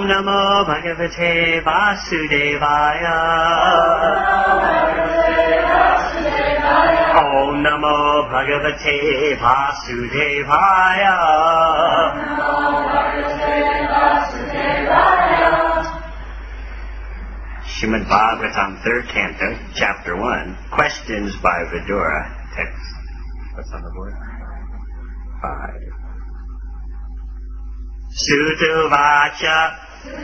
Namo Bhagavate Vasudevaya. Om Namo Bhagavate Vasudevaya. Srimad Bhagavatam, 3rd Canto, Chapter 1, Questions by Vidura. Text. What's on the board? 5. Sutuvacha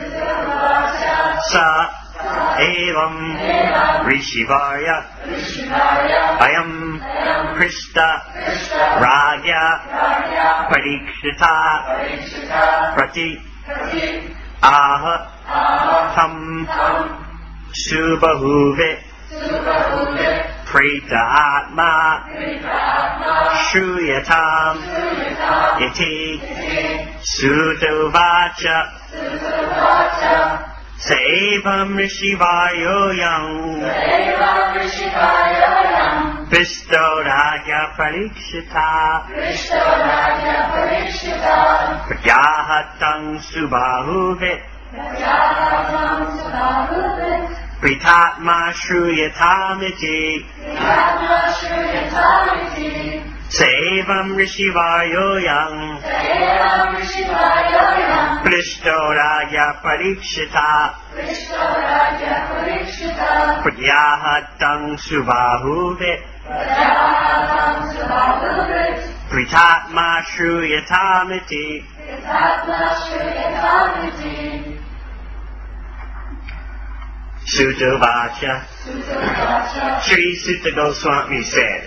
Sa Evam Rishivarya Ayam Krishta Ragya Parikshita Prati Aha Tam Subhahuve Preta Atma Shruyatam Iti Sutuvacha Saevam Rishivayoyam Visto Ragya Parikshita Pratyahatang Subhahuve Pritatma Shruyatamiti Saevam Rishivayoyam Prishto Ragya Parikshita Pratyahatang Subhahuve Pritatma Shruyatamiti Sutuvacha. Sri Sutta Goswami said,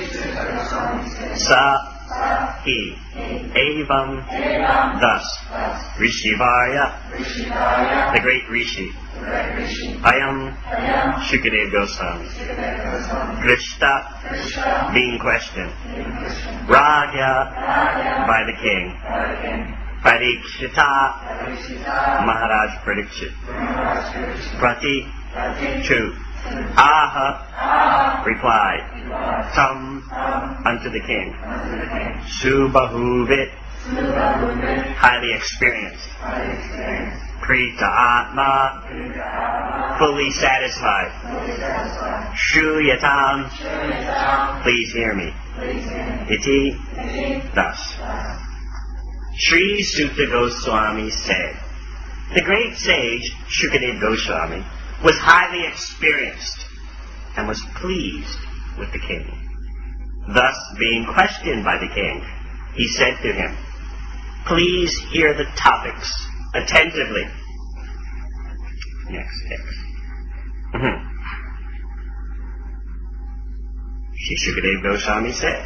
Sa He Evam thus Rishivarya, the great Rishi, Ayam Shukadev Goswami, Krishta being questioned, Ragya by the king, Parikshita Maharaj Parikshit, Prati to Aha replied, Tam unto the king, Subhahuve highly experienced, Prita Atma fully satisfied, Shruyatam please hear me, Iti thus. Sri Sutta Goswami said, the great sage Shukadev Goswami was highly experienced and was pleased with the king. Thus, being questioned by the king, he said to him, please hear the topics attentively. Next text. Sri Shukadev Goswami said,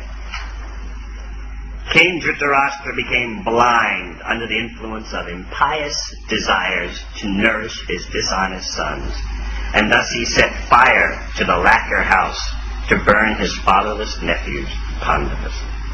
King Dhritarashtra became blind under the influence of impious desires to nourish his dishonest sons, and thus he set fire to the lacquer house to burn his fatherless nephews, Pandavas.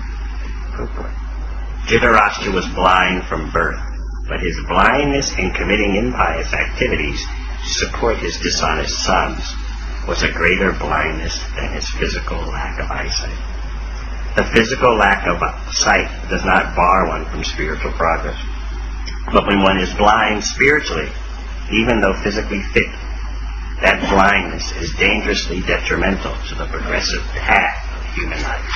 Dhritarashtra was blind from birth, but his blindness in committing impious activities to support his dishonest sons was a greater blindness than his physical lack of eyesight. The physical lack of sight does not bar one from spiritual progress. But when one is blind spiritually, even though physically fit, that blindness is dangerously detrimental to the progressive path of human life.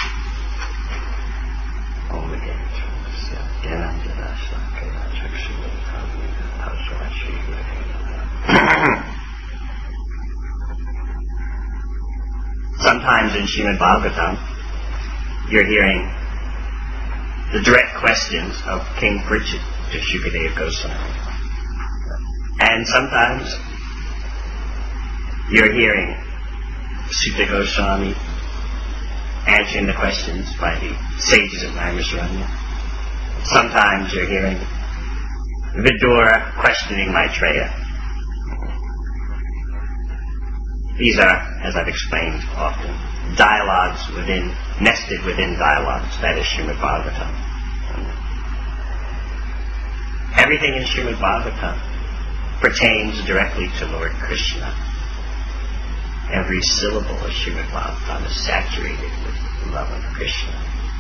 Sometimes in Srimad Bhagavatam, you're hearing the direct questions of King Parikshit to Shukadev Goswami. And sometimes you're hearing Sutta Goswami answering the questions by the sages of Naimisharanya. Sometimes you're hearing Vidura questioning Maitreya. These are, as I've explained often, dialogues nested within dialogues. That is Srimad Bhagavatam. Everything in Srimad Bhagavatam pertains directly to Lord Krishna. Every syllable of Srimad Bhagavatam is saturated with the love of Krishna.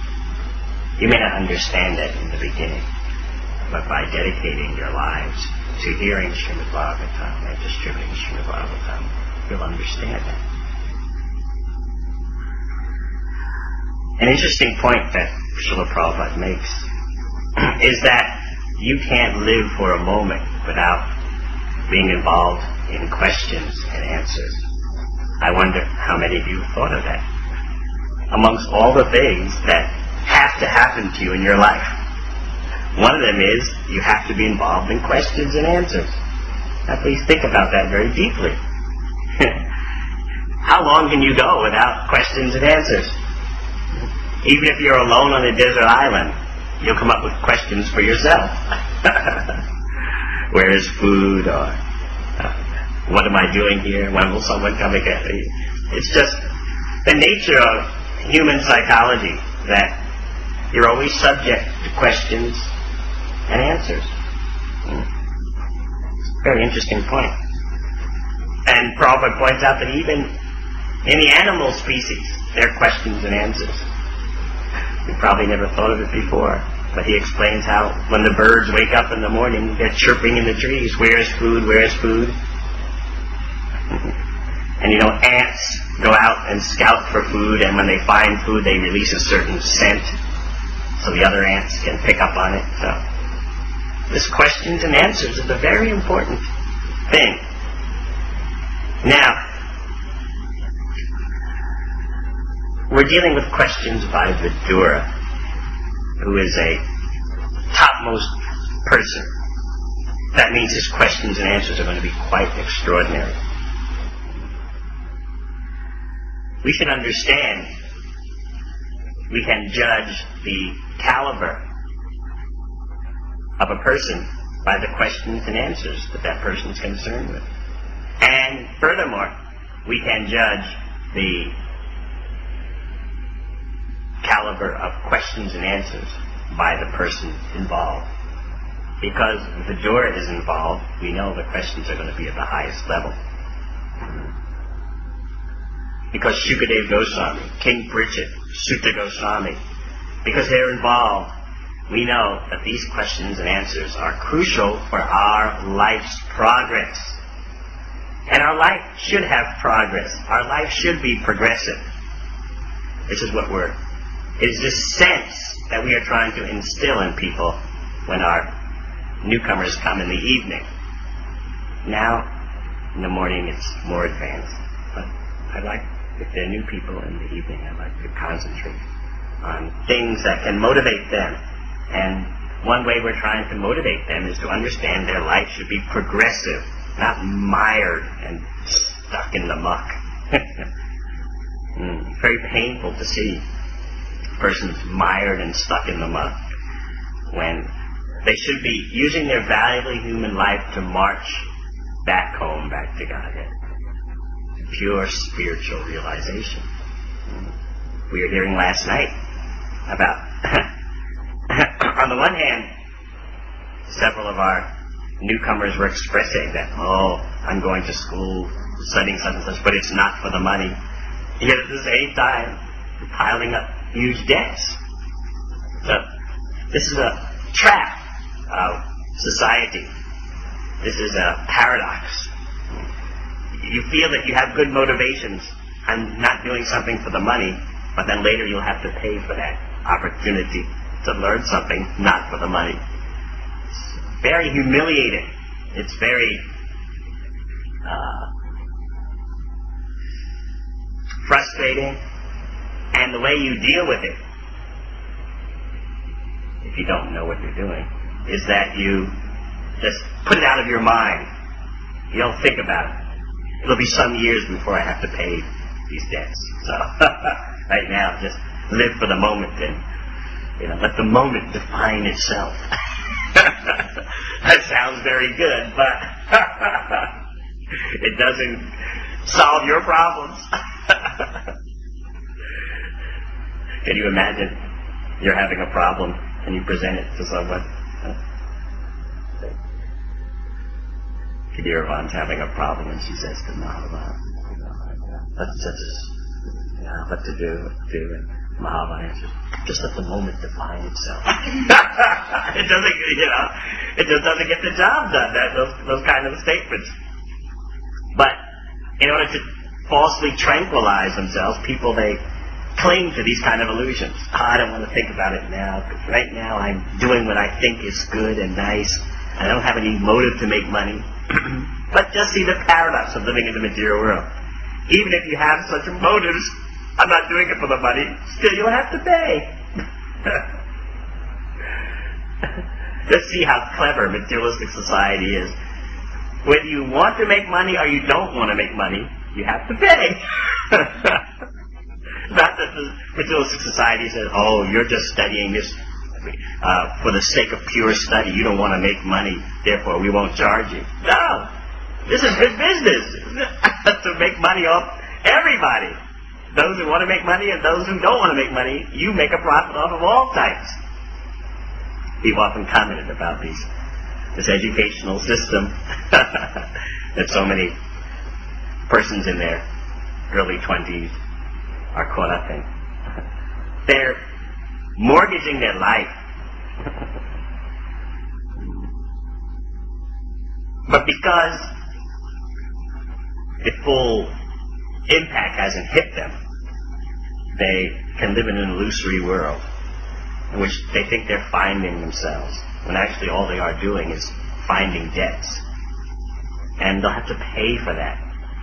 You may not understand that in the beginning, but by dedicating your lives to hearing Srimad Bhagavatam and distributing Srimad Bhagavatam, you'll understand it. An interesting point that Srila Prabhupada makes is that you can't live for a moment without being involved in questions and answers. I wonder how many of you have thought of that. Amongst all the things that have to happen to you in your life, one of them is you have to be involved in questions and answers. Now please think about that very deeply. How long can you go without questions and answers? Even if you're alone on a desert island, you'll come up with questions for yourself. Where is food? Or what am I doing here? When will someone come again? It's just the nature of human psychology that you're always subject to questions and answers. Very interesting point. And Prabhupada points out that even in the animal species, there are questions and answers. You probably never thought of it before, but he explains how when the birds wake up in the morning, they're chirping in the trees, where is food, where is food? And ants go out and scout for food, and when they find food, they release a certain scent, so the other ants can pick up on it. So, this questions and answers is a very important thing. Now, we're dealing with questions by Vidura, who is a topmost person. That means his questions and answers are going to be quite extraordinary. We should understand, we can judge the caliber of a person by the questions and answers that that person is concerned with. And furthermore, we can judge the caliber of questions and answers by the person involved. Because if Vidura is involved, we know the questions are going to be at the highest level. Because Shukadeva Goswami, King Pritchett, Sutta Goswami, because they're involved, we know that these questions and answers are crucial for our life's progress. And our life should have progress. Our life should be progressive. This is what it is this sense that we are trying to instill in people when our newcomers come in the evening. Now, in the morning it's more advanced. But if they're new people in the evening, I'd like to concentrate on things that can motivate them. And one way we're trying to motivate them is to understand their life should be progressive, not mired and stuck in the muck. Very painful to see persons mired and stuck in the muck when they should be using their valuable human life to march back home, back to Godhead. Pure spiritual realization. We were hearing last night about, on the one hand, several of our newcomers were expressing that, I'm going to school, studying such and such, but it's not for the money. Yet at the same time, we're piling up huge debts. So, this is a trap of society. This is a paradox. You feel that you have good motivations and not doing something for the money, but then later you'll have to pay for that opportunity to learn something not for the money. It's very humiliating. It's very frustrating. And the way you deal with it, if you don't know what you're doing, is that you just put it out of your mind. You don't think about it. It'll be some years before I have to pay these debts. So, right now, just live for the moment and, let the moment define itself. That sounds very good, but it doesn't solve your problems. Can you imagine you're having a problem and you present it to someone? Kadiravan's having a problem and she says to Mahavan, what to do, and Mahavan answers, just let the moment define itself. It doesn't, It just doesn't get the job done, those kind of statements. But in order to falsely tranquilize themselves, people, they cling to these kind of illusions. I don't want to think about it now, because right now I'm doing what I think is good and nice. I don't have any motive to make money. But just see the paradox of living in the material world. Even if you have such motives, I'm not doing it for the money, still you'll have to pay. Just see how clever materialistic society is. Whether you want to make money or you don't want to make money, you have to pay. Not that the materialistic society says, oh, you're just studying this for the sake of pure study. You don't want to make money, therefore we won't charge you. No! This is good business to make money off everybody. Those who want to make money and those who don't want to make money, you make a profit off of all types. People often commented about this educational system that so many persons in their early 20s are caught up in. They're mortgaging their life. But because the full impact hasn't hit them, they can live in an illusory world in which they think they're finding themselves, when actually all they are doing is finding debts. And they'll have to pay for that.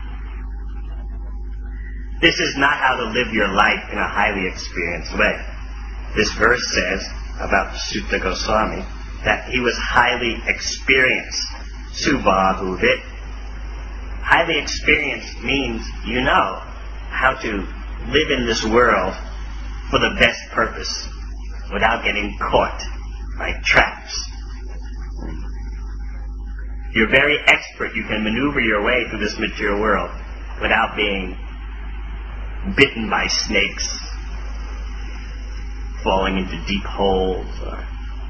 This is not how to live your life in a highly experienced way. This verse says about Suta Goswami that he was highly experienced. Subahuvit. Highly experienced means you know how to live in this world for the best purpose without getting caught by traps. You're very expert. You can maneuver your way through this material world without being bitten by snakes, falling into deep holes, or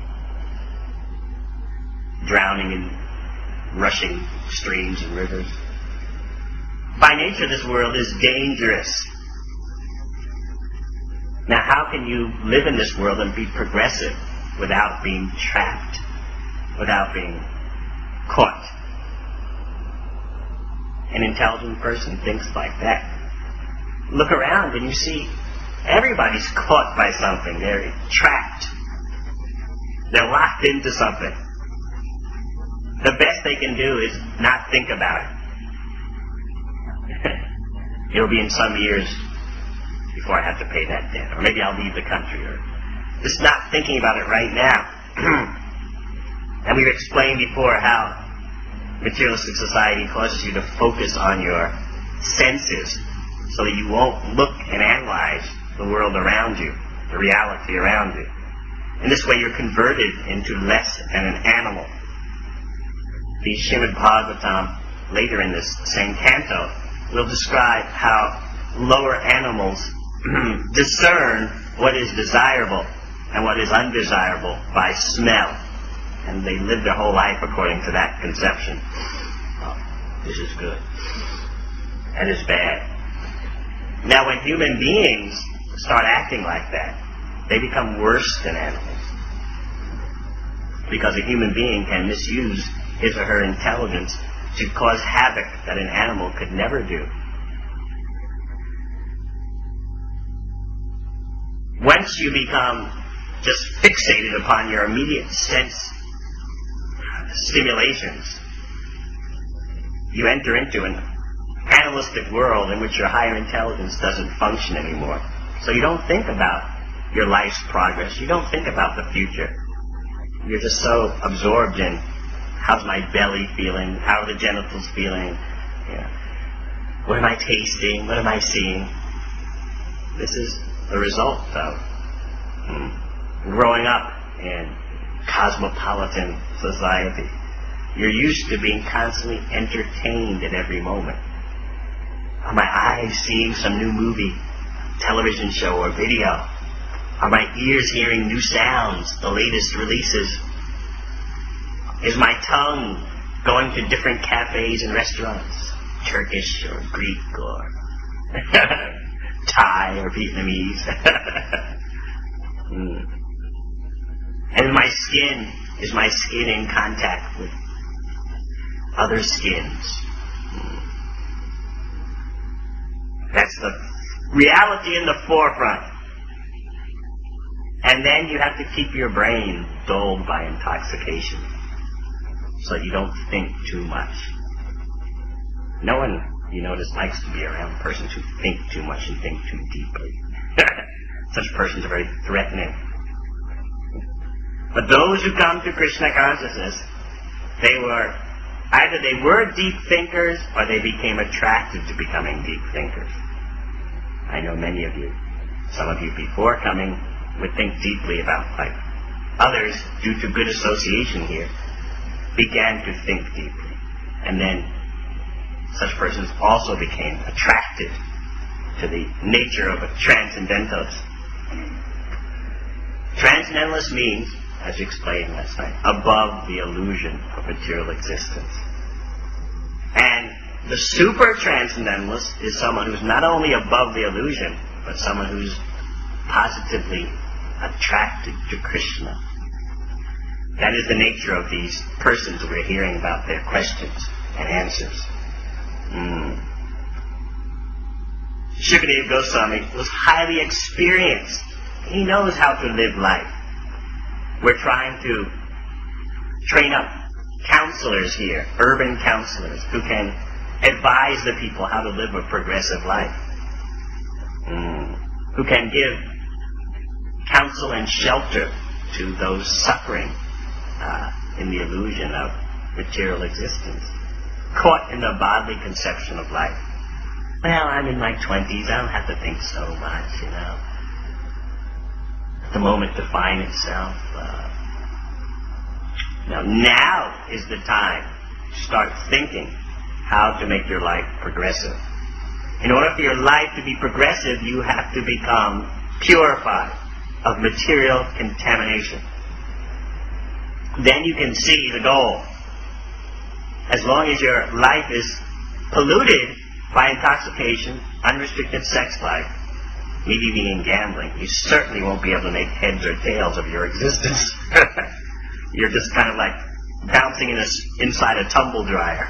drowning in rushing streams and rivers. By nature, this world is dangerous. Now, how can you live in this world and be progressive without being trapped, without being caught? An intelligent person thinks like that. Look around and you see everybody's caught by something. They're trapped. They're locked into something. The best they can do is not think about it. It'll be in some years before I have to pay that debt. Or maybe I'll leave the country. Or just not thinking about it right now. And we've explained before how materialistic society causes you to focus on your senses so that you won't look and analyze the world around you, the reality around you. In this way you're converted into less than an animal. The Srimad Bhagavatam, later in this same canto, will describe how lower animals discern what is desirable and what is undesirable by smell. And they live their whole life according to that conception. Oh, this is good. That is bad. Now when human beings start acting like that, they become worse than animals. Because a human being can misuse his or her intelligence to cause havoc that an animal could never do. Once you become just fixated upon your immediate sense stimulations, you enter into an animalistic world in which your higher intelligence doesn't function anymore. So you don't think about your life's progress. You don't think about the future. You're just so absorbed in how's my belly feeling, how are the genitals feeling, what am I tasting, what am I seeing. This is the result of growing up in cosmopolitan society. You're used to being constantly entertained at every moment. Are my eyes seeing some new movie, television show, or video? Are my ears hearing new sounds, the latest releases? Is my tongue going to different cafes and restaurants, Turkish or Greek or Thai or Vietnamese? And is my skin Is my skin in contact with other skins? That's the reality in the forefront. And then you have to keep your brain dulled by intoxication so you don't think too much. No one, you notice, likes to be around persons who think too much and think too deeply. Such persons are very threatening. But those who come to Krishna consciousness, either they were deep thinkers or they became attracted to becoming deep thinkers. I know many of you, some of you before coming, would think deeply about life. Others, due to good association here, began to think deeply. And then such persons also became attracted to the nature of a transcendentalist. Transcendentalist means, as you explained last night, above the illusion of material existence. And the super transcendentalist is someone who's not only above the illusion, but someone who's positively attracted to Krishna. That is the nature of these persons we're hearing about, their questions and answers. Shukadeva Goswami was highly experienced. He knows how to live life. We're trying to train up counselors here, urban counselors, who can advise the people how to live a progressive life. Who can give counsel and shelter to those suffering in the illusion of material existence, caught in the bodily conception of life. Well, I'm in my 20s, I don't have to think so much, The moment define itself. Now is the time to start thinking how to make your life progressive. In order for your life to be progressive, you have to become purified of material contamination. Then you can see the goal. As long as your life is polluted by intoxication, unrestricted sex life, maybe even gambling, you certainly won't be able to make heads or tails of your existence. You're just kind of like bouncing inside a tumble dryer.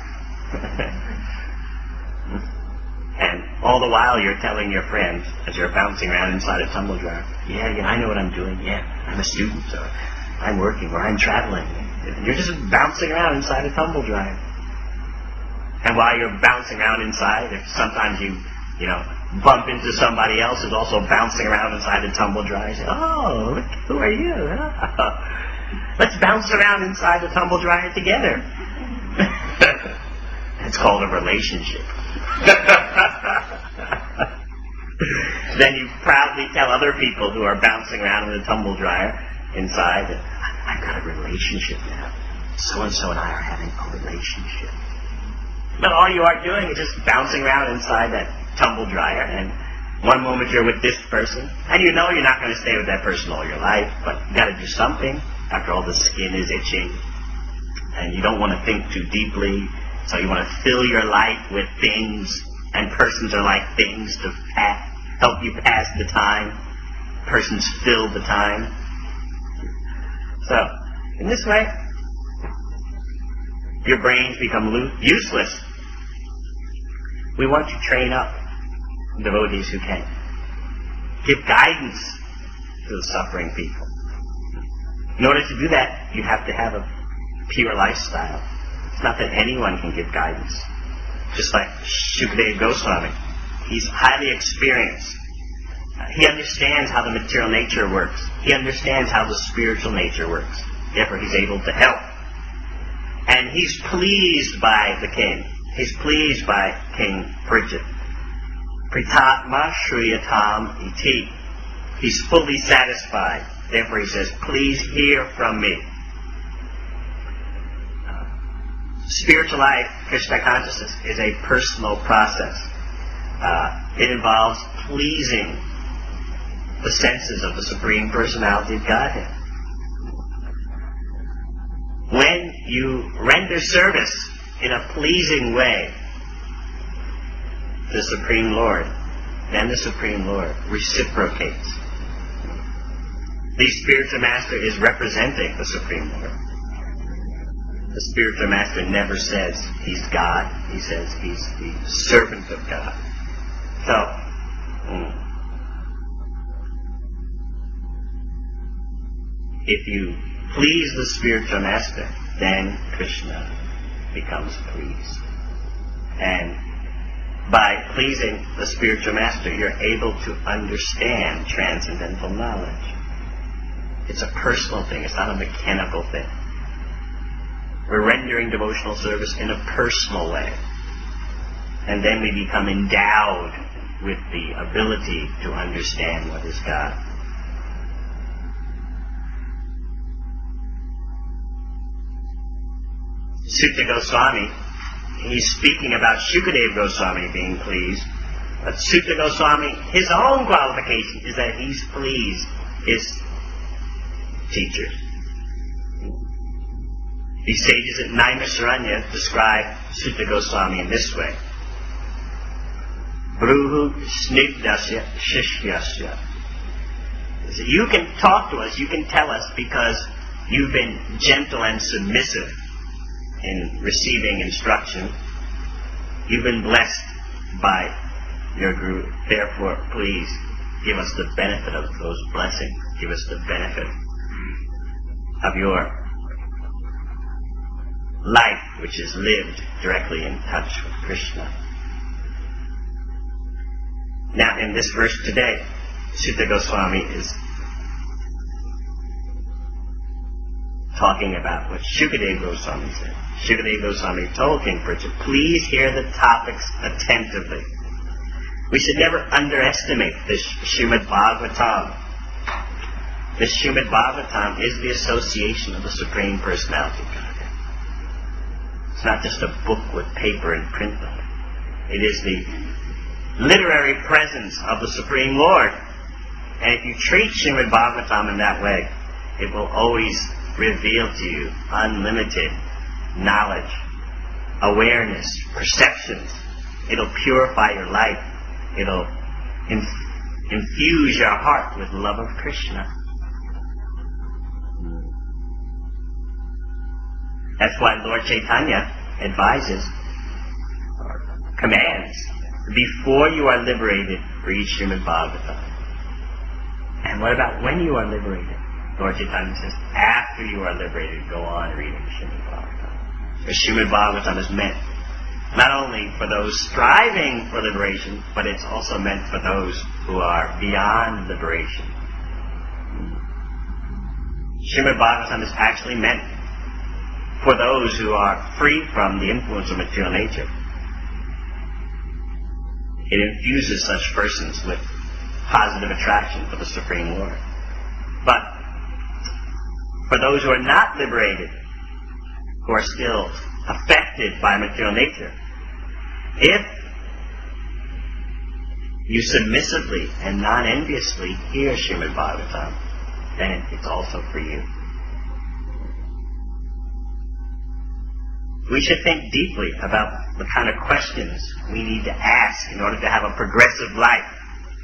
And all the while you're telling your friends, as you're bouncing around inside a tumble dryer, yeah, I know what I'm doing, I'm a student, or I'm working, or I'm traveling. You're just bouncing around inside a tumble dryer. And while you're bouncing around inside, if sometimes you bump into somebody else who's also bouncing around inside a tumble dryer, you say, oh, look, who are you? Let's bounce around inside the tumble dryer together. It's called a relationship. Then you proudly tell other people who are bouncing around in the tumble dryer inside that I've got a relationship now. So-and-so and I are having a relationship. But all you are doing is just bouncing around inside that tumble dryer, and one moment you're with this person, and you're not going to stay with that person all your life, but you got to do something. After all, the skin is itching, and you don't want to think too deeply, so you want to fill your life with things, and persons are like things to help you pass the time. Persons fill the time. So, in this way, your brains become useless. We want to train up devotees who can give guidance to the suffering people. In order to do that, you have to have a pure lifestyle. It's not that anyone can give guidance. Just like Shukadeva Goswami, he's highly experienced. He understands how the material nature works. He understands how the spiritual nature works. Therefore, he's able to help. And he's pleased by the king. He's pleased by King Parikshit. Pritatma Shriyatam iti. He's fully satisfied. Therefore, he says, please hear from me. Spiritual life, Krishna consciousness, is a personal process. It involves pleasing the senses of the Supreme Personality of Godhead. When you render service in a pleasing way to the Supreme Lord, then the Supreme Lord reciprocates. The spiritual master is representing the Supreme Lord. The spiritual master never says he's God. He says he's the servant of God. So, if you please the spiritual master, then Krishna becomes pleased. And by pleasing the spiritual master, you're able to understand transcendental knowledge. It's a personal thing. It's not a mechanical thing. We're rendering devotional service in a personal way. And then we become endowed with the ability to understand what is God. Sutta Goswami, he's speaking about Shukadeva Goswami being pleased. But Sutta Goswami, his own qualification is that he's pleased his teachers. These sages at Naimisharanya describe Sutta Goswami in this way. Bruhu snigdasya shishyasya. You can talk to us, you can tell us because you've been gentle and submissive in receiving instruction. You've been blessed by your Guru. Therefore, please give us the benefit of those blessings. Give us the benefit of your life, which is lived directly in touch with Krishna. Now, in this verse today, Sutta Goswami is talking about what Shukadeva Goswami said. Shukadeva Goswami told King Parikshit, please hear the topics attentively. We should never underestimate this Srimad Bhagavatam. This Srimad Bhagavatam is the association of the Supreme Personality of Godhead. It's not just a book with paper and print on it. It is the literary presence of the Supreme Lord. And if you treat Srimad Bhagavatam in that way, it will always reveal to you unlimited knowledge, awareness, perceptions. It'll purify your life. It'll infuse your heart with love of Krishna. That's why Lord Chaitanya advises or commands, before you are liberated, read Srimad Bhagavatam. And what about when you are liberated? Lord Chaitanya says, after you are liberated, go on reading Srimad Bhagavatam. The Srimad Bhagavatam is meant not only for those striving for liberation, but it's also meant for those who are beyond liberation. Srimad Bhagavatam is actually meant for those who are free from the influence of material nature. It infuses such persons with positive attraction for the Supreme Lord. But for those who are not liberated, who are still affected by material nature, if you submissively and non-enviously hear Srimad Bhagavatam, then it's also for you. We should think deeply about the kind of questions we need to ask in order to have a progressive life.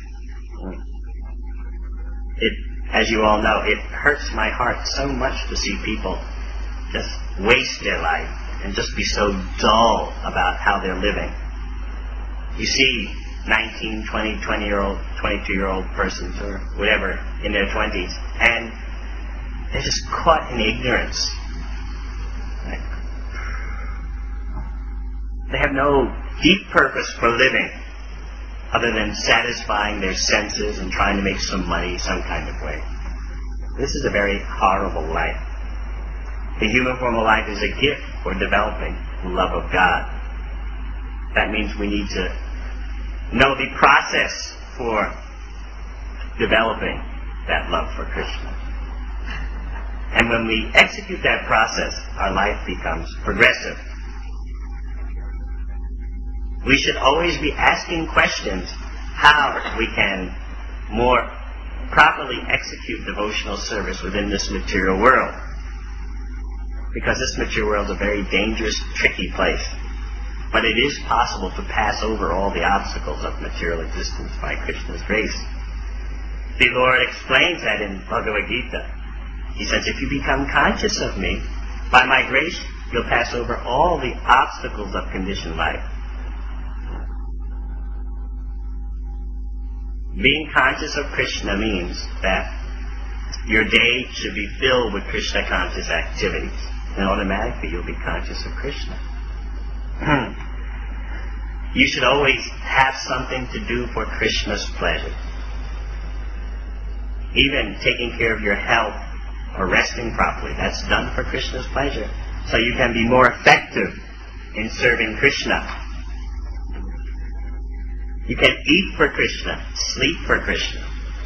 As you all know, it hurts my heart so much to see people just waste their life and just be so dull about how they're living. You see 19, 20, 20-year-old, 22-year-old persons or whatever in their 20s, and they're just caught in ignorance. They have no deep purpose for living other than satisfying their senses and trying to make some money some kind of way. This is a very horrible life. The human form of life is a gift for developing the love of God. That means we need to know the process for developing that love for Krishna. And when we execute that process, our life becomes progressive. We should always be asking questions how we can more properly execute devotional service within this material world. Because this material world is a very dangerous, tricky place. But it is possible to pass over all the obstacles of material existence by Krishna's grace. The Lord explains that in Bhagavad Gita. He says, if you become conscious of me, by my grace, You'll pass over all the obstacles of conditioned life. Being conscious of Krishna means that your day should be filled with Krishna conscious activities. And automatically you'll be conscious of Krishna. You should always have something to do for Krishna's pleasure. Even taking care of your health or resting properly, that's done for Krishna's pleasure. So you can be more effective in serving Krishna. You can eat for Krishna, sleep for Krishna.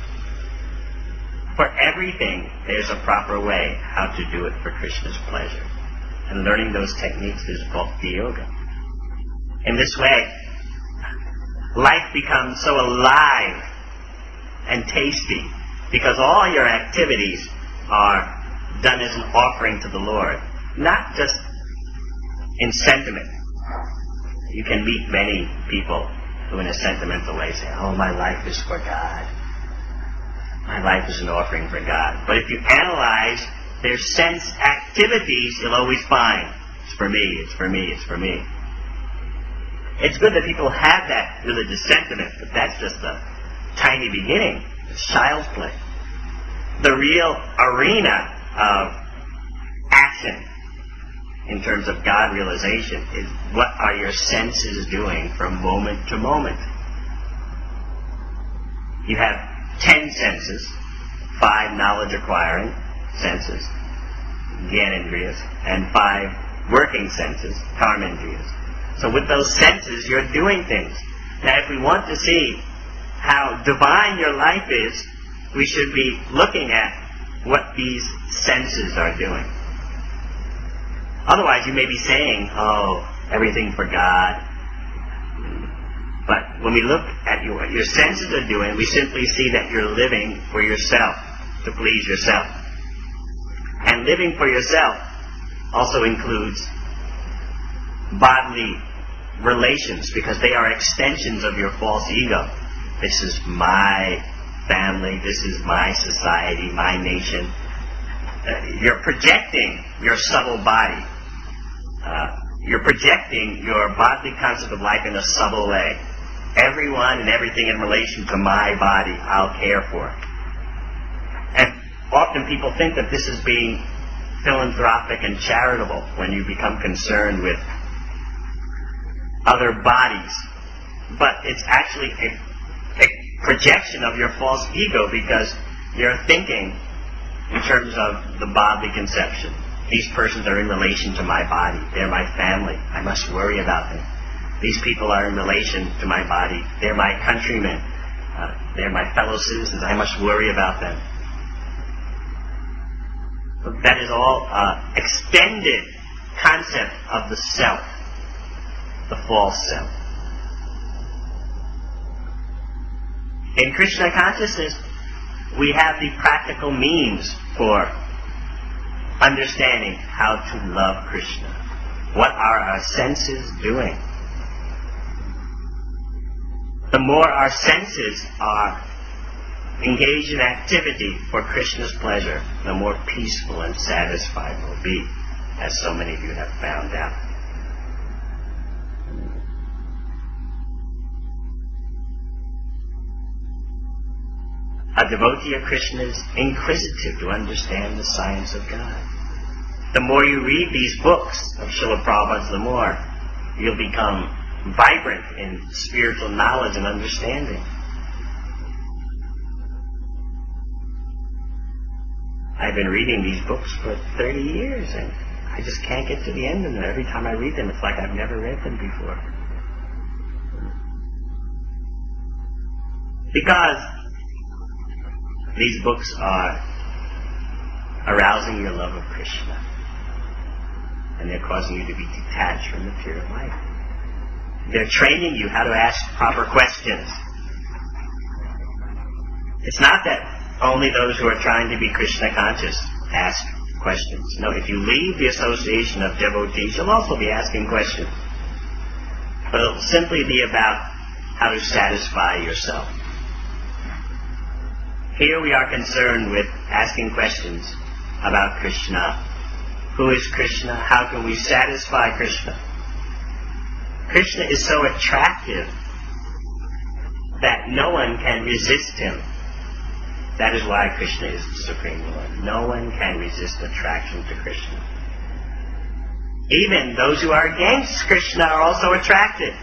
For everything, there's a proper way how to do it for Krishna's pleasure. And learning those techniques is Bhakti Yoga. In this way, life becomes so alive and tasty because all your activities are done as an offering to the Lord, not just in sentiment. You can meet many people who in a sentimental way say, oh, my life is for God. My life is an offering for God. But if you analyze their sense activities, you'll always find, it's for me, it's for me, it's for me. It's good that people have that religious sentiment, but that's just a tiny beginning. It's child's play. The real arena of action in terms of God realization is what are your senses doing from moment to moment. You have 10 senses, 5 knowledge-acquiring senses, Gyanendriyas, and 5 working senses, Karmendriyas. So with those senses, you're doing things. Now, if we want to see how divine your life is, we should be looking at what these senses are doing. Otherwise, you may be saying, oh, everything for God. But when we look at what your senses are doing, we simply see that you're living for yourself, to please yourself. And living for yourself also includes bodily relations, because they are extensions of your false ego. This is my family, this is my society, my nation. You're projecting your subtle body. You're projecting your bodily concept of life in a subtle way. Everyone and everything in relation to my body, I'll care for. And often people think that this is being philanthropic and charitable when you become concerned with other bodies. But it's actually a projection of your false ego, because you're thinking in terms of the bodily conception. These persons are in relation to my body. They're my family. I must worry about them. These people are in relation to my body. They're my countrymen. They're my fellow citizens. I must worry about them. That is all extended concept of the self, the false self. In Krishna consciousness, we have the practical means for understanding how to love Krishna. What are our senses doing? The more our senses are engaged in activity for Krishna's pleasure, the more peaceful and satisfied we'll be, as so many of you have found out. A devotee of Krishna is inquisitive to understand the science of God. The more you read these books of Srila Prabhupada's, the more you'll become vibrant in spiritual knowledge and understanding. I've been reading these books for 30 years, and I just can't get to the end of them. Every time I read them, it's like I've never read them before. Because these books are arousing your love of Krishna, and they're causing you to be detached from material life. They're training you how to ask proper questions. It's not that only those who are trying to be Krishna conscious ask questions. No, if you leave the association of devotees, you'll also be asking questions. But it'll simply be about how to satisfy yourself. Here we are concerned with asking questions about Krishna Who is Krishna? How can we satisfy Krishna? Krishna is so attractive that no one can resist him. That is why Krishna is the Supreme Lord. No one can resist attraction to Krishna. Even those who are against Krishna are also attracted.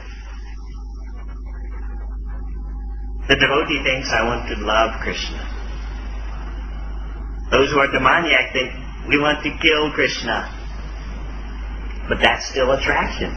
The devotee thinks, I want to love Krishna. Those who are demoniac think, we want to kill Krishna. But that's still attraction.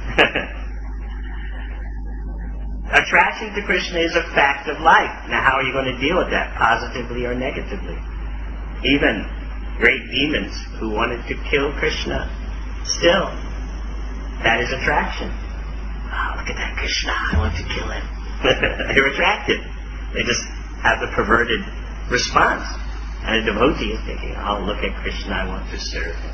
Attraction to Krishna is a fact of life. Now how are you going to deal with that, positively or negatively? Even great demons who wanted to kill Krishna, still, that is attraction. Oh, look at that Krishna, I want to kill him. They're attracted. They just have the perverted response. And a devotee is thinking, oh, look at Krishna, I want to serve him.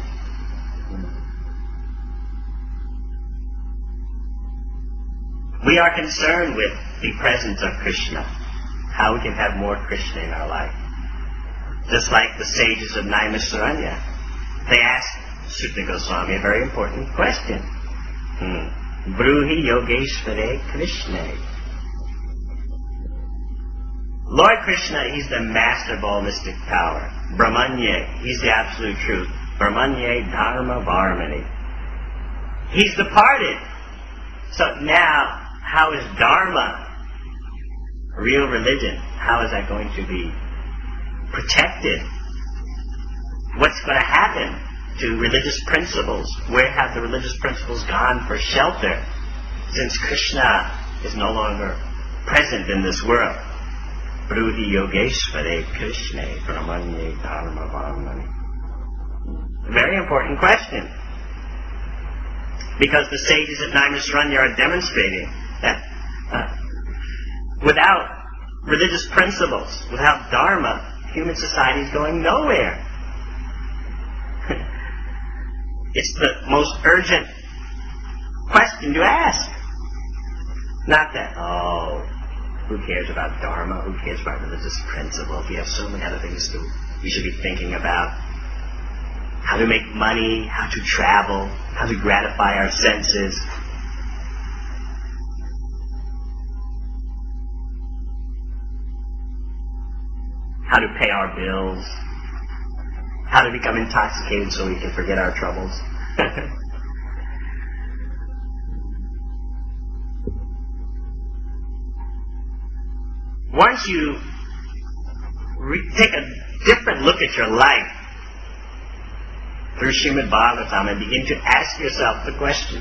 We are concerned with the presence of Krishna, how we can have more Krishna in our life. Just like the sages of Naimisaranya, they asked Sutta Goswami a very important question. Bruhi Yogeshvare Krishna. Lord Krishna, he's the master of all mystic power. Brahmanya, he's the absolute truth. Brahmanya Dharma Varmani. He's departed. So now, how is Dharma, real religion, how is that going to be protected? What's going to happen to religious principles? Where have the religious principles gone for shelter since Krishna is no longer present in this world? Bruhi Yogeshvare Krishna Brahmanya Dharma Varmani. Very important question. Because the sages at Naimisaranya are demonstrating that without religious principles, without Dharma, human society is going nowhere. It's the most urgent question to ask. Not that, oh, who cares about Dharma? Who cares about religious principles? We have so many other things we should be thinking about. How to make money, how to travel, how to gratify our senses. How to pay our bills. How to become intoxicated so we can forget our troubles. Once you take a different look at your life through Srimad Bhagavatam and begin to ask yourself the question,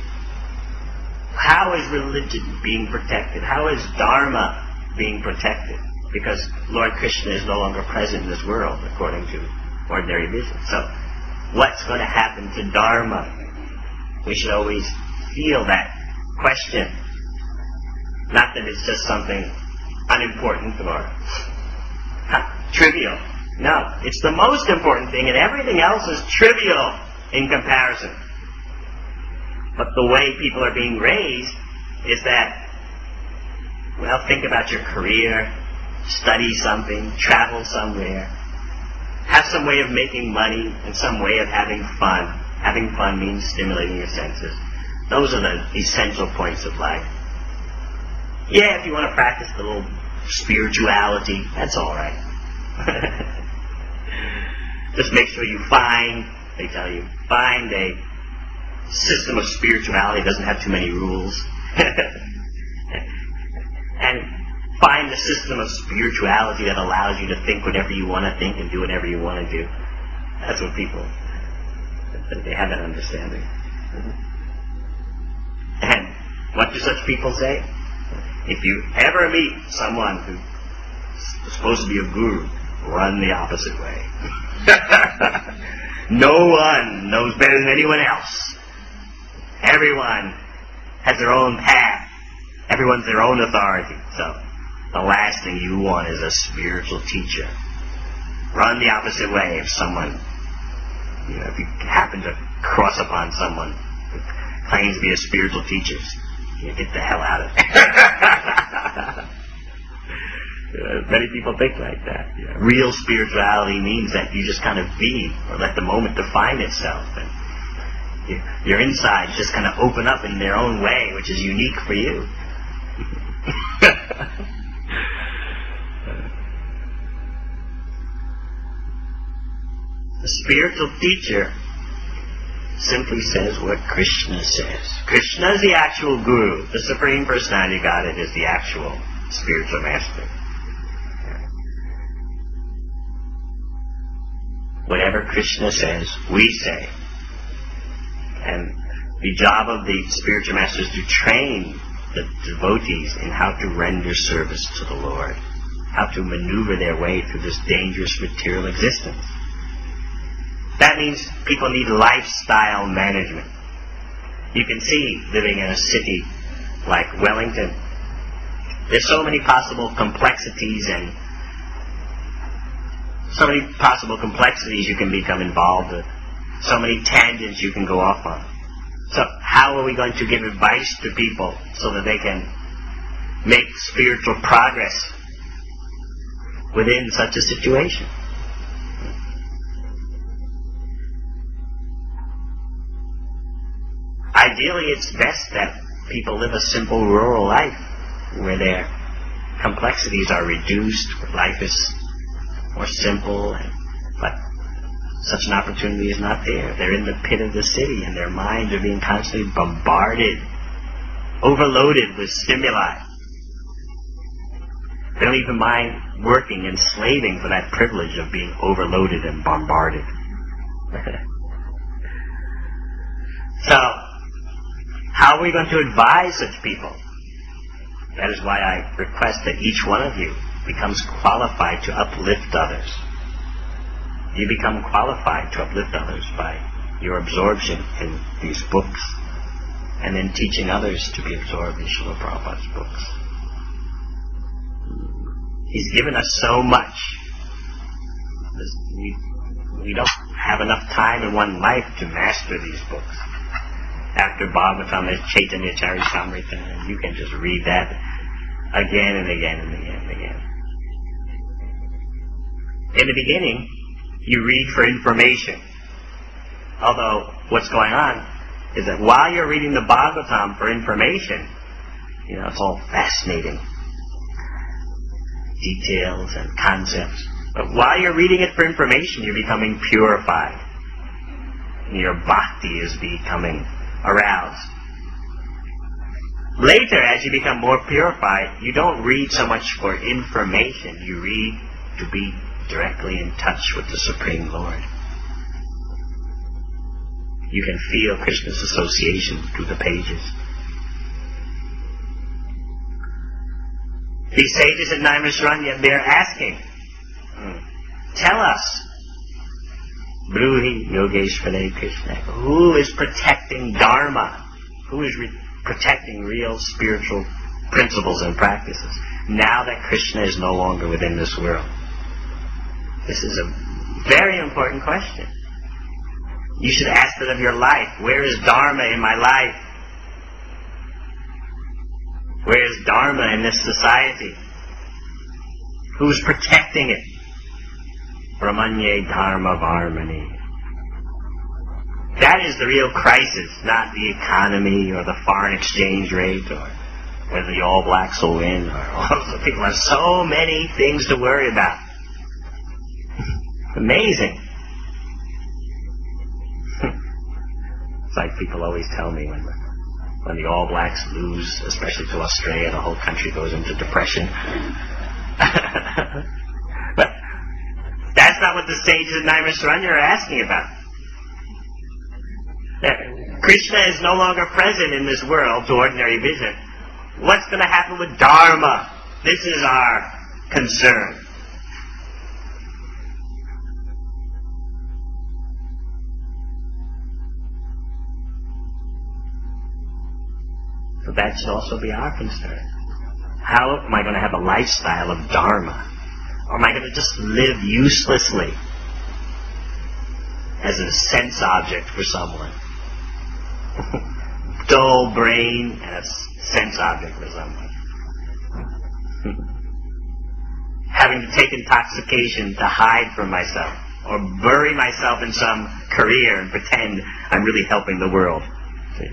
how is religion being protected? How is Dharma being protected? Because Lord Krishna is no longer present in this world according to ordinary vision. So what's going to happen to Dharma? We should always feel that question. Not that it's just something unimportant or trivial. No, it's the most important thing, and everything else is trivial in comparison. But the way people are being raised is that, well, think about your career, study something, travel somewhere, have some way of making money and some way of having fun. Having fun means stimulating your senses. Those are the essential points of life. Yeah, if you want to practice a little spirituality, that's all right. Just make sure you find a system of spirituality that doesn't have too many rules. And find a system of spirituality that allows you to think whatever you want to think and do whatever you want to do. That's what people, they have that understanding. And what do such people say? If you ever meet someone who's supposed to be a guru, run the opposite way. No one knows better than anyone else. Everyone has their own path. Everyone's their own authority. So the last thing you want is a spiritual teacher. Run the opposite way. If someone, if you happen to cross upon someone who claims to be a spiritual teacher, get the hell out of it. Many people think like that. Yeah. Real spirituality means that you just kind of be, or let the moment define itself, and your insides just kind of open up in their own way, which is unique for you. The spiritual teacher simply says what Krishna says. Krishna is the actual guru. The Supreme Personality of Godhead is the actual spiritual master. Whatever Krishna says, we say. And the job of the spiritual master is to train the devotees in how to render service to the Lord, how to maneuver their way through this dangerous material existence. That means people need lifestyle management. You can see, living in a city like Wellington, there's so many possible complexities and so many possible complexities you can become involved with. So many tangents you can go off on. So how are we going to give advice to people so that they can make spiritual progress within such a situation? Ideally, it's best that people live a simple rural life where their complexities are reduced, where life is more simple, but such an opportunity is not there. They're in the pit of the city and their minds are being constantly bombarded, overloaded with stimuli. They don't even mind working and slaving for that privilege of being overloaded and bombarded. So, how are we going to advise such people? That is why I request that each one of you becomes qualified to uplift others. You become qualified to uplift others by your absorption in these books, and then teaching others to be absorbed in Srila Prabhupada's books. He's given us so much. We don't have enough time in one life to master these books. After Bhagavatam, there's Chaitanya Charitamrita, and you can just read that again and again and again and again. In the beginning, you read for information. Although, what's going on is that while you're reading the Bhagavatam for information, it's all fascinating. Details and concepts. But while you're reading it for information, you're becoming purified. And your bhakti is becoming aroused. Later, as you become more purified, you don't read so much for information. You read to be directly in touch with the Supreme Lord. You can feel Krishna's association through the pages. These sages at Naimisharanya, they're asking, tell us, Bruhi Yogeshvare Krishna, who is protecting Dharma? Who is protecting real spiritual principles and practices now that Krishna is no longer within this world? This is a very important question. You should ask it of your life. Where is Dharma in my life? Where is Dharma in this society? Who's protecting it? Brahmanye Dharma Varmani. That is the real crisis, not the economy or the foreign exchange rate or whether the All Blacks will win or all the people have so many things to worry about. Amazing. It's like people always tell me when the All Blacks lose, especially to Australia, the whole country goes into depression. But that's not what the sages of Naimisharanya are asking about. Krishna is no longer present in this world to ordinary vision. What's going to happen with Dharma? This is our concern. So that should also be our concern. How am I going to have a lifestyle of Dharma? Or am I going to just live uselessly as a sense object for someone? Dull brain and a sense object for someone. having to take intoxication to hide from myself, or bury myself in some career and pretend I'm really helping the world. See?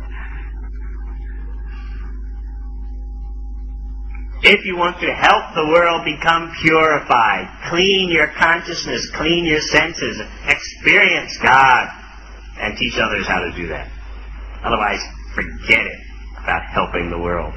If you want to help the world become purified, clean your consciousness, clean your senses, experience God, and teach others how to do that. Otherwise, forget it about helping the world.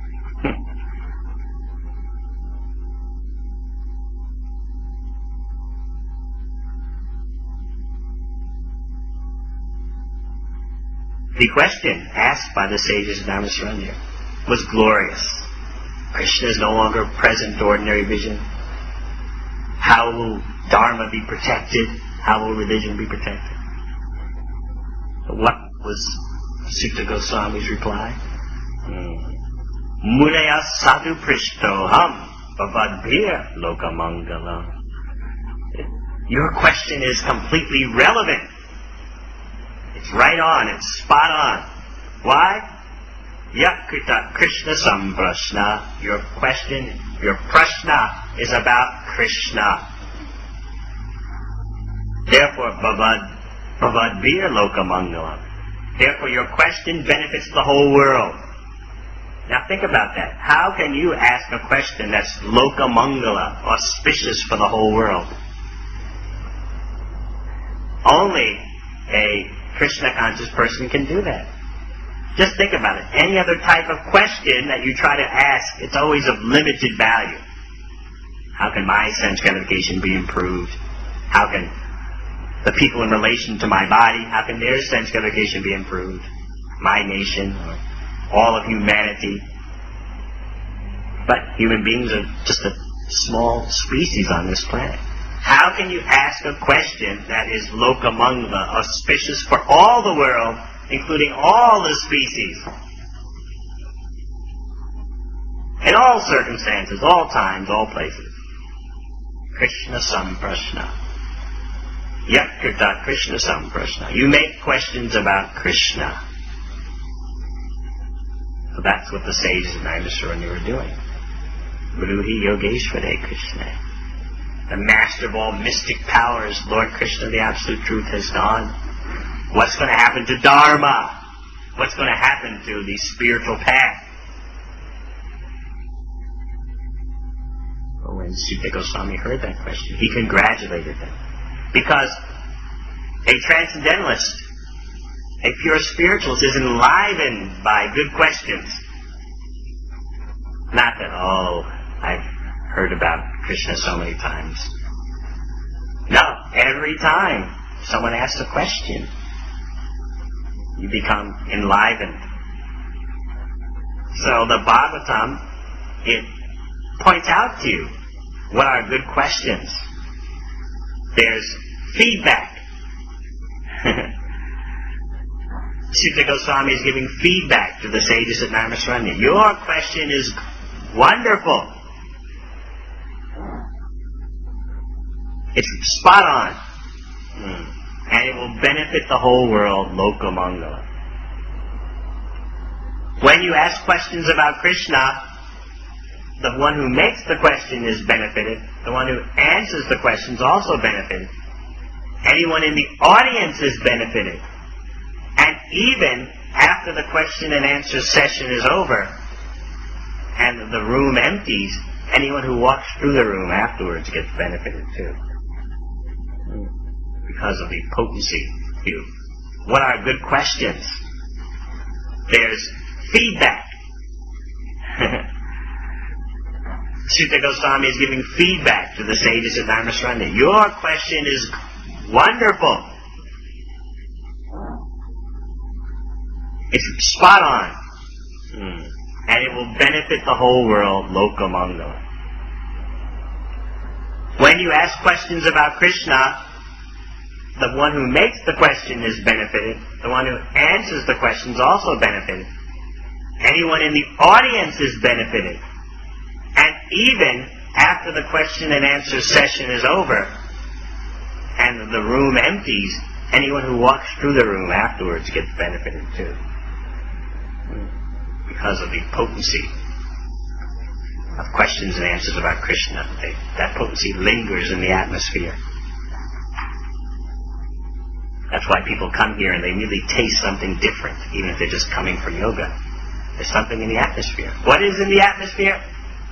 The question asked by the sages of Naimisaranya was glorious. Krishna is no longer present to ordinary vision. How will Dharma be protected? How will religion be protected? What was Sutta Goswami's reply? Munaya sadhu prishtoham bhavadbhir lokamangalam. Your question is completely relevant. It's right on, it's spot on. Why? Yakrita Krishna Samprashna. Your question, your prashna is about Krishna. Therefore, bhavadbhir lokamangalam. Therefore, your question benefits the whole world. Now think about that. How can you ask a question that's lokamangala, auspicious for the whole world? Only a Krishna-conscious person can do that. Just think about it. Any other type of question that you try to ask, it's always of limited value. How can my sense gratification be improved? How can the people in relation to my body, how can their sense gratification be improved? My nation, all of humanity. But human beings are just a small species on this planet. How can you ask a question that is lokamangala, auspicious for all the world, including all the species? In all circumstances, all times, all places. Krishna Samprashna. Yakrita Krishna Samprashna. You make questions about Krishna. So that's what the sages of Naimisaranya were doing. Bruhi Yogeshware Krishna. The master of all mystic powers, Lord Krishna, the Absolute Truth, has gone. What's going to happen to Dharma? What's going to happen to the spiritual path? Well, when Sutta Goswami heard that question, he congratulated them. Because a transcendentalist, a pure spiritualist, is enlivened by good questions. Not that, I've heard about Krishna so many times. No, every time someone asks a question, you become enlivened. So the Bhagavatam, it points out to you what are good questions. There's feedback. Sutta Goswami is giving feedback to the sages at Naimisaranya. Your question is wonderful. It's spot on. And it will benefit the whole world, lokamangala. When you ask questions about Krishna, the one who makes the question is benefited. The one who answers the question is also benefited. Anyone in the audience is benefited. And even after the question and answer session is over and the room empties, anyone who walks through the room afterwards gets benefited too. Because of the potency view. What are good questions? There's feedback. Sutta Goswami is giving feedback to the sages at Naimisaranya. Your question is wonderful. It's spot on. And it will benefit the whole world, lokamangala. When you ask questions about Krishna, the one who makes the question is benefited. The one who answers the question is also benefited. Anyone in the audience is benefited. And even after the question and answer session is over and the room empties, anyone who walks through the room afterwards gets benefited too. Because of the potency. of questions and answers about Krishna. That potency lingers in the atmosphere. That's why people come here and they really taste something different, even if they're just coming for yoga. There's something in the atmosphere. What is in the atmosphere?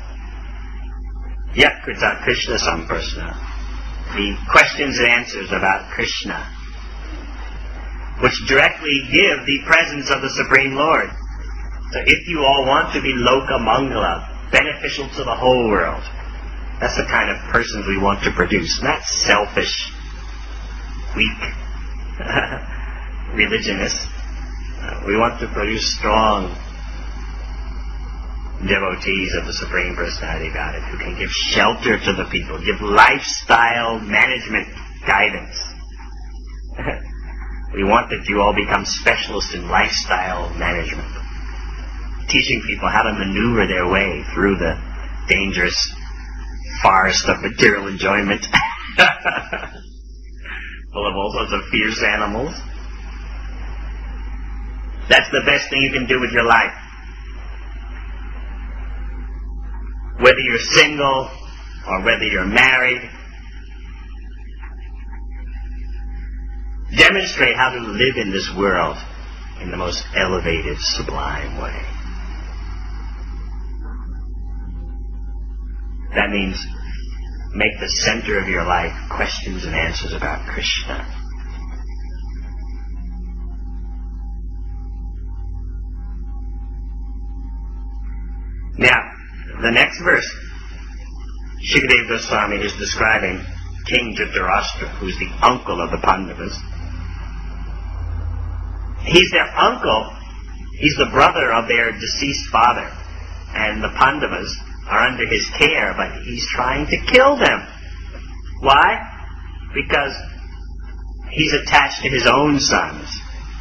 Yat Krita Krishna Samprasna. The questions and answers about Krishna, which directly give the presence of the Supreme Lord. So if you all want to be Loka Mangala, beneficial to the whole world, that's the kind of persons we want to produce. Not selfish, weak religionists. We want to produce strong devotees of the Supreme Personality of Godhead who can give shelter to the people, give lifestyle management guidance. We want that you all become specialists in lifestyle management, teaching people how to maneuver their way through the dangerous forest of material enjoyment, full of all sorts of fierce animals. That's the best thing you can do with your life. Whether you're single or whether you're married, demonstrate how to live in this world in the most elevated, sublime way. That means make the center of your life questions and answers about Krishna. Now, the next verse, Shukadeva Goswami is describing King Dhritarashtra, who's the uncle of the Pandavas. He's their uncle. He's the brother of their deceased father. And the Pandavas are under his care, but he's trying to kill them. Why? Because he's attached to his own sons.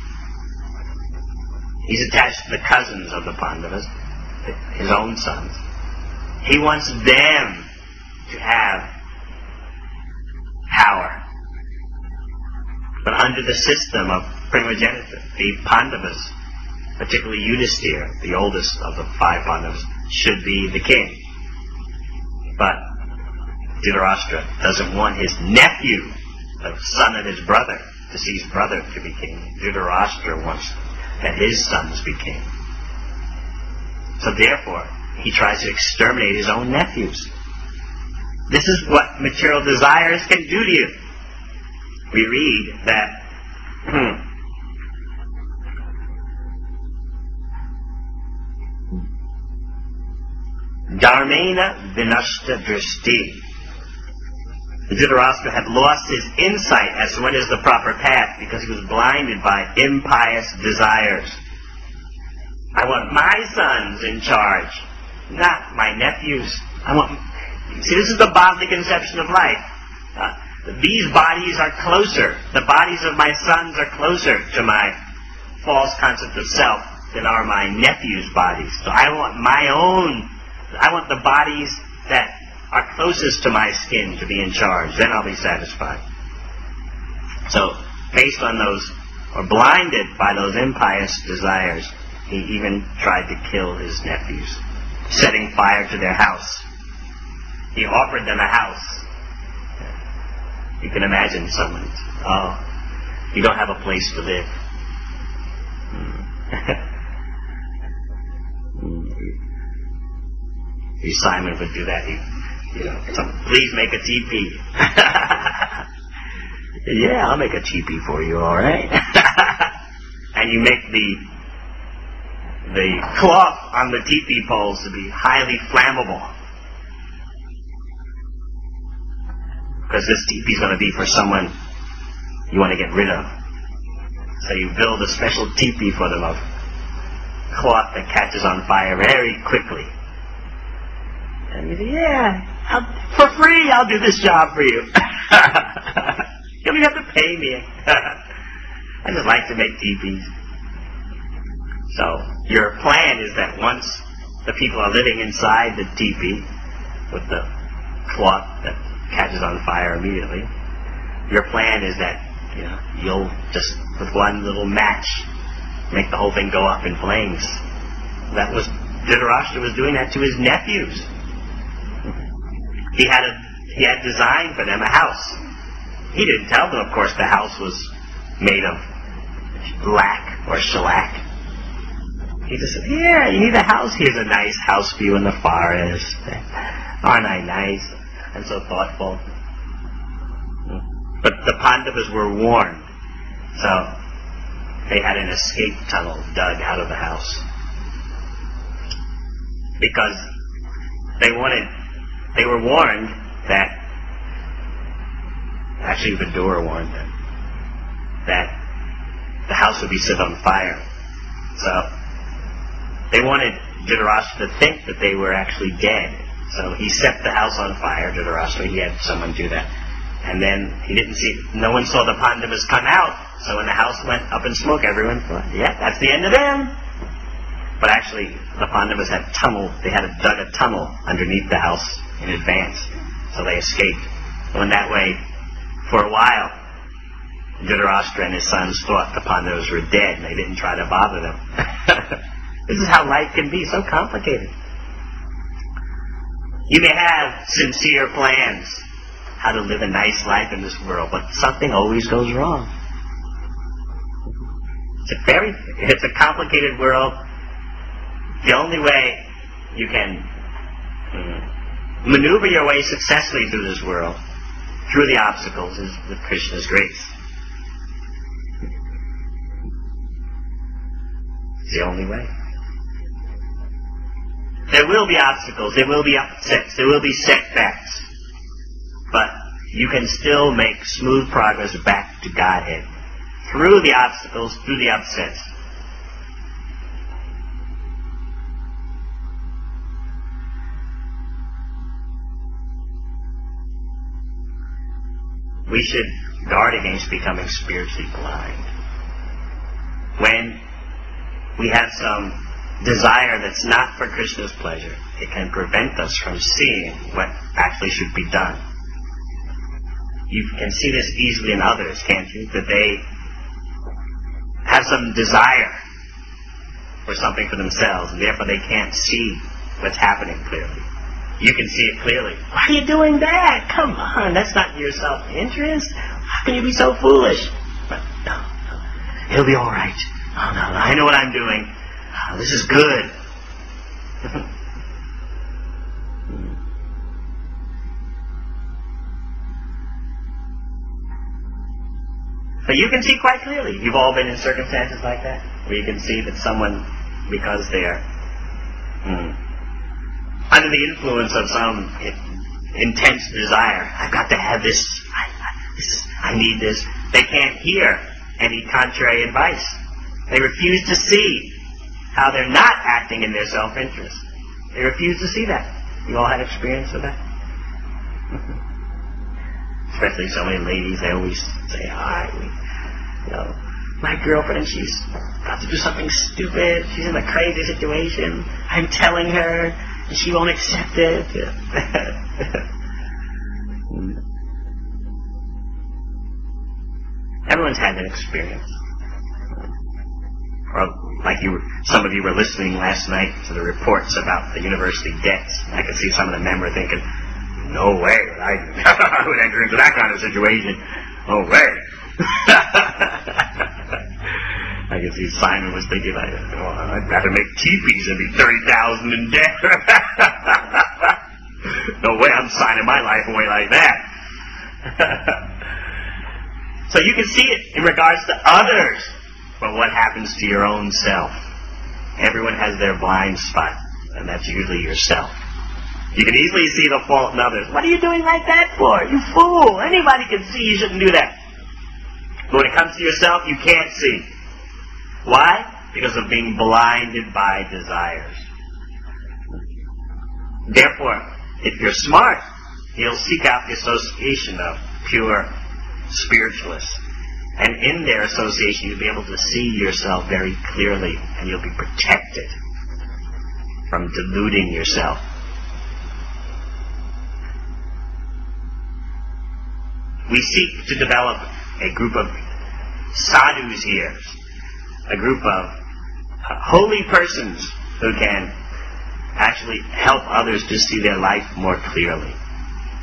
He's attached to the cousins of the Pandavas, his own sons. He wants them to have power. But under the system of primogeniture, the Pandavas, particularly Yudhisthira, the oldest of the 5 Pandavas, should be the king. But Dhritarashtra doesn't want his nephew, the son of his brother, deceased brother, to be king. Dhritarashtra wants that his sons be king. So therefore, he tries to exterminate his own nephews. This is what material desires can do to you. We read that Dharmena vinashta drishti. Dhritarashtra had lost his insight as to what is the proper path because he was blinded by impious desires. I want my sons in charge, not my nephews. See, this is the bodily conception of life. These bodies are closer. The bodies of my sons are closer to my false concept of self than are my nephews' bodies. So I want the bodies that are closest to my skin to be in charge. Then I'll be satisfied. So, based on those, or blinded by those impious desires, he even tried to kill his nephews, setting fire to their house. He offered them a house. You can imagine someone, you don't have a place to live. If Simon would do that, please make a teepee. Yeah, I'll make a teepee for you, all right? And you make the cloth on the teepee poles to be highly flammable. Because this teepee is going to be for someone you want to get rid of. So you build a special teepee for them of cloth that catches on fire very quickly. And you say, yeah, for free I'll do this job for you. You don't even have to pay me. I just like to make teepees. So your plan is that once the people are living inside the teepee with the cloth that catches on fire immediately, your plan is that you'll just with one little match make the whole thing go up in flames. That was Dhritarashtra was doing that to his nephews. he had designed for them a house. He didn't tell them, of course, the house was made of lac or shellac. He just said, yeah, you need a house. Here's a nice house view in the forest. Aren't I nice? And so thoughtful. But the Pandavas were warned. So they had an escape tunnel dug out of the house. Because they were warned that, actually Vidura warned them, that the house would be set on fire. So they wanted Dhritarashtra to think that they were actually dead. So he set the house on fire, Dhritarashtra. He had someone do that. And then no one saw the Pandavas come out. So when the house went up in smoke, everyone thought, yeah, that's the end of them. But actually, the Pandavas had dug a tunnel underneath the house in advance. So they escaped. So in that way, for a while, Dhritarashtra and his sons thought the Pandavas were dead, and they didn't try to bother them. This is how life can be, so complicated. You may have sincere plans how to live a nice life in this world, but something always goes wrong. It's a complicated world. The only way you can maneuver your way successfully through this world, through the obstacles, is with Krishna's grace. It's the only way. There will be obstacles, there will be upsets, there will be setbacks, but you can still make smooth progress back to Godhead through the obstacles, through the upsets. We should guard against becoming spiritually blind. When we have some desire that's not for Krishna's pleasure, it can prevent us from seeing what actually should be done. You can see this easily in others, can't you? That they have some desire for something for themselves, and therefore they can't see what's happening clearly. You can see it clearly. Why are you doing that? Come on, that's not your self-interest. How can you be so foolish? But no, it'll be all right. Oh, no, I know what I'm doing. Oh, this is good. But you can see quite clearly. You've all been in circumstances like that, where you can see that someone, because they're under the influence of some intense desire, I've got to have this, I need this. They can't hear any contrary advice. They refuse to see how they're not acting in their self-interest. They refuse to see that. You all had experience with that? Especially so many ladies, they always say, my girlfriend, she's about to do something stupid. She's in a crazy situation. I'm telling her, and she won't accept it. Everyone's had that experience. Or like some of you were listening last night to the reports about the university debts. I could see some of the men were thinking, no way, I would enter into that kind of situation. No way. I can see Simon was thinking, I'd rather make teepees than be 30,000 in debt. No way I'm signing my life away like that. So you can see it in regards to others, but what happens to your own self? Everyone has their blind spot, and that's usually yourself. You can easily see the fault in others. What are you doing like that for? You fool! Anybody can see you shouldn't do that. But when it comes to yourself, you can't see. Why? Because of being blinded by desires. Therefore, if you're smart, you'll seek out the association of pure spiritualists. And in their association, you'll be able to see yourself very clearly, and you'll be protected from deluding yourself. We seek to develop a group of sadhus here, a group of holy persons who can actually help others to see their life more clearly.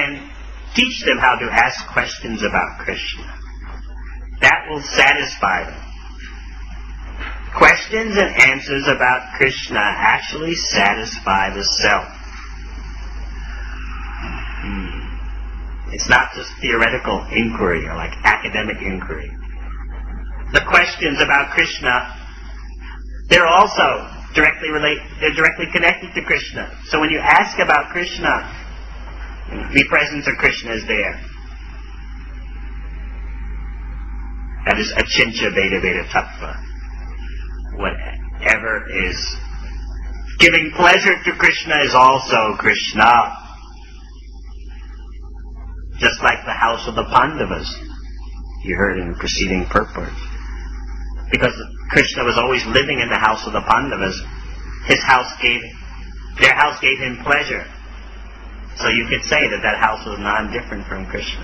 then teach them how to ask questions about Krishna. That will satisfy them. Questions and answers about Krishna actually satisfy the self. It's not just theoretical inquiry or like academic inquiry. The questions about Krishna, they're also they're directly connected to Krishna. So when you ask about Krishna, the presence of Krishna is there. That is Achintya Veda Veda Tattva. Whatever is giving pleasure to Krishna is also Krishna. Just like the house of the Pandavas, you heard in the preceding purport. Because Krishna was always living in the house of the Pandavas, their house gave him pleasure. So you could say that house was non-different from Krishna.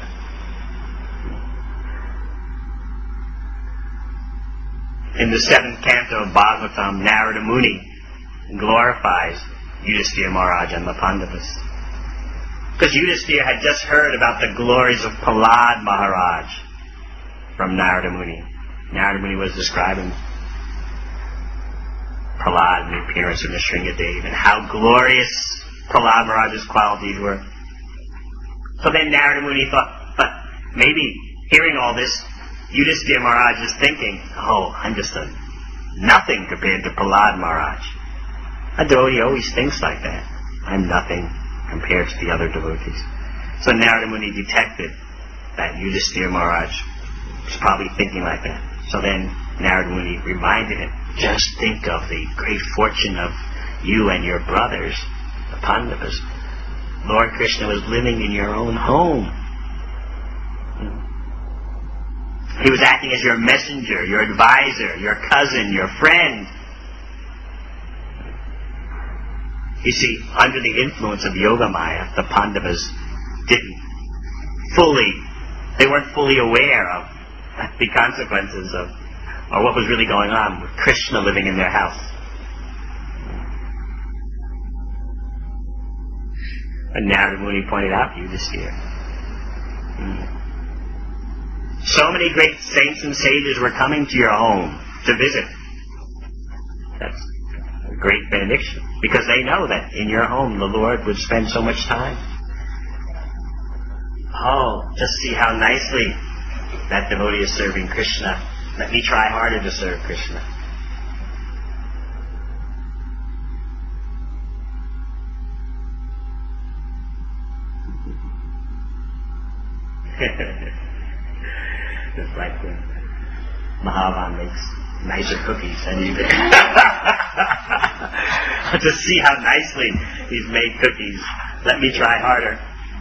In the 7th canto of Bhagavatam, Narada Muni glorifies Yudhisthira Maharaj and the Pandavas. Because Yudhisthira had just heard about the glories of Prahlad Maharaj from Narada Muni. Narada Muni was describing Prahlad and the appearance of Nrsingadev and how glorious Prahlad Maharaj's qualities were. So then Narada Muni thought, but maybe hearing all this, Yudhisthira Maharaj is thinking, oh, I'm just nothing compared to Prahlad Maharaj. A devotee always thinks like that. I'm nothing compared to the other devotees. So Narada Muni detected that Yudhisthira Maharaj was probably thinking like that. So then Narada Muni reminded him, just think of the great fortune of you and your brothers, the Pandavas. Lord Krishna was living in your own home. He was acting as your messenger, your advisor, your cousin, your friend. You see, under the influence of Yogamaya, the Pandavas they weren't fully aware of the consequences of, or what was really going on with Krishna living in their house. And Narada Muni pointed out Yudhisthira. So many great saints and sages were coming to your home to visit. That's a great benediction. Because they know that in your home the Lord would spend so much time. Oh, just see how nicely that devotee is serving Krishna. Let me try harder to serve Krishna. Just like when Mahavan makes nicer cookies and you just see how nicely he's made cookies. Let me try harder.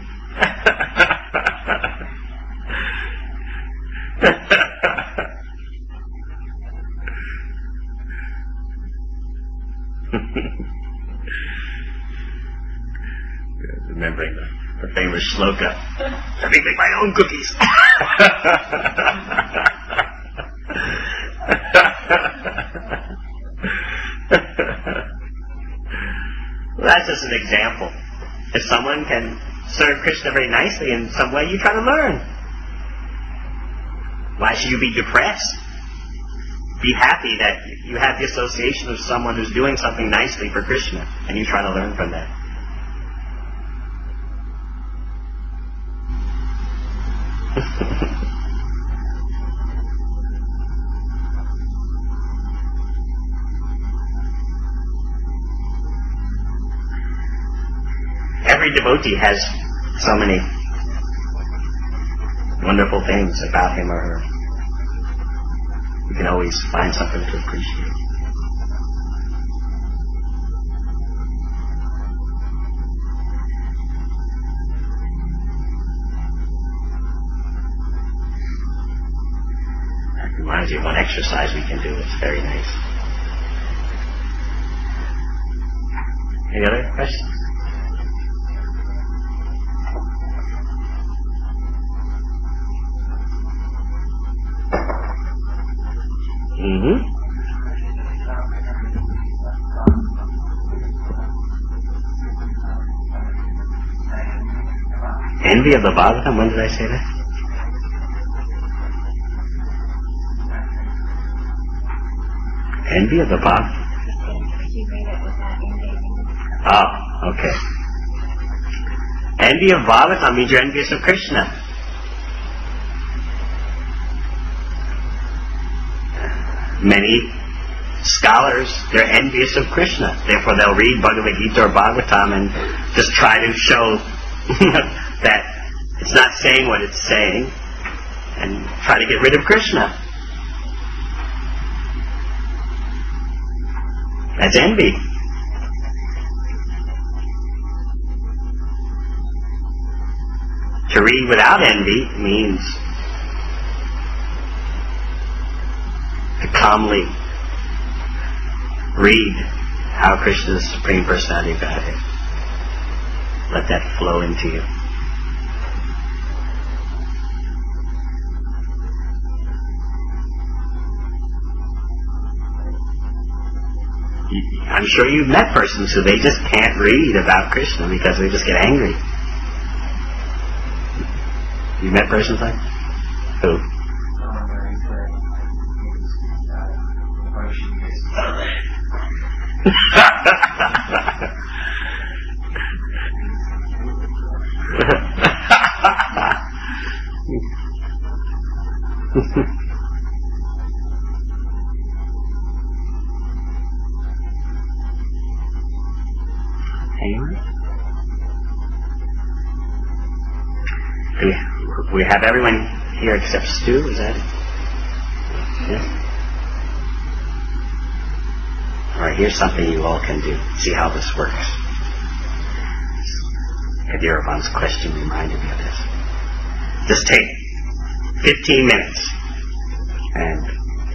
Remembering the famous shloka, let me make my own cookies. Well, that's just an example. If someone can serve Krishna very nicely in some way, you try to learn. Why should you be depressed? Be happy that you have the association of someone who's doing something nicely for Krishna, and you try to learn from that. Every devotee has so many wonderful things about him or her. You can always find something to appreciate. That reminds you of one exercise we can do. It's very nice. Any other questions? Envy of the Bhagavatam? When did I say that? Envy of the Bhagavatam? Oh, okay. Envy of Bhagavatam means you're envious of Krishna. Many scholars, they're envious of Krishna. Therefore, they'll read Bhagavad Gita or Bhagavatam and just try to show that it's not saying what it's saying and try to get rid of Krishna. That's envy. To read without envy means to calmly read how Krishna is the Supreme Personality of Godhead. Let that flow into you. I'm sure you've met persons who they just can't read about Krishna because they just get angry. You met persons like who? Anyone? We have everyone here except Stu, is that it? Yeah? Alright, here's something you all can do. See how this works. Kadirabham's question reminded me of this. Just take 15 minutes and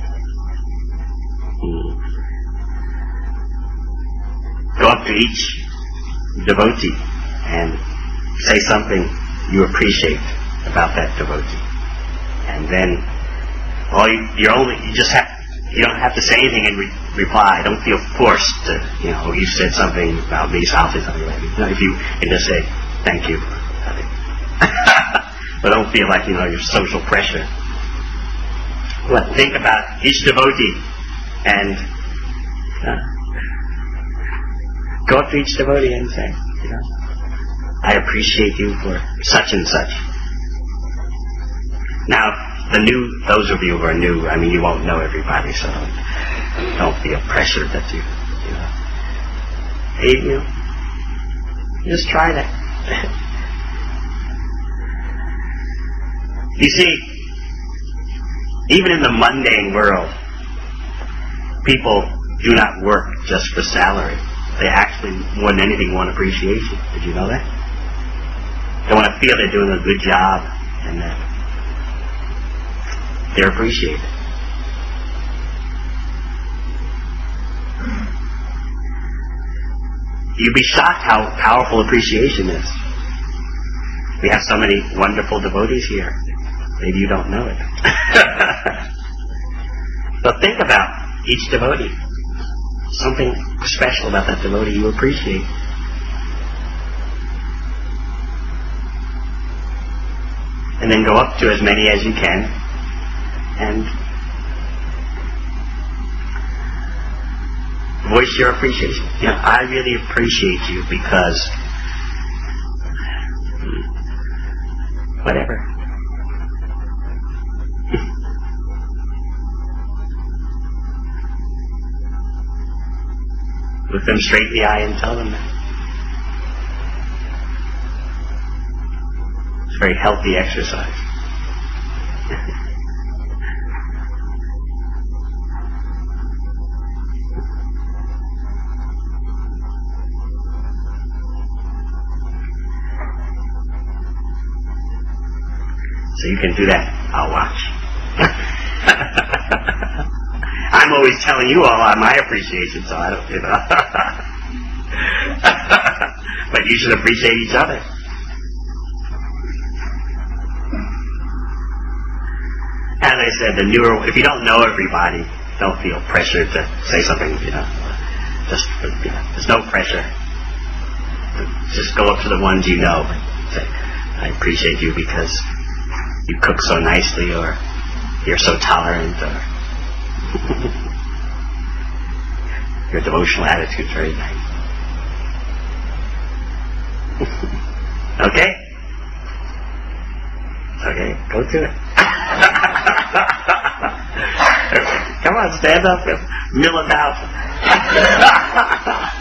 go up to each devotee and say something you appreciate about that devotee. And then you don't have to say anything in reply. Don't feel forced to, you said something about me, so I'll say something about you. If you can just say, thank you. But don't feel like, your social pressure. But think about each devotee and go up to each devotee and say, I appreciate you for such and such. Now, those of you who are new, you won't know everybody, so don't feel pressured that you just try that. You see, even in the mundane world, people do not work just for salary. They actually, more than anything, want appreciation. Did you know that? They want to feel they're doing a good job and that they're appreciated. You'd be shocked how powerful appreciation is. We have so many wonderful devotees here. Maybe you don't know it. So think about each devotee. Something special about that devotee you appreciate. And then go up to as many as you can and voice your appreciation. I really appreciate you because whatever. Look them straight in the eye and tell them that. It's a very healthy exercise. So you can do that. I'll watch. I'm always telling you all my appreciation, so I don't, But you should appreciate each other. As I said, if you don't know everybody, don't feel pressured to say something, there's no pressure. Just go up to the ones you know and say, I appreciate you because you cook so nicely, or you're so tolerant, or your devotional attitude's very nice. Okay? Okay, go to it. Come on, stand up and mill about.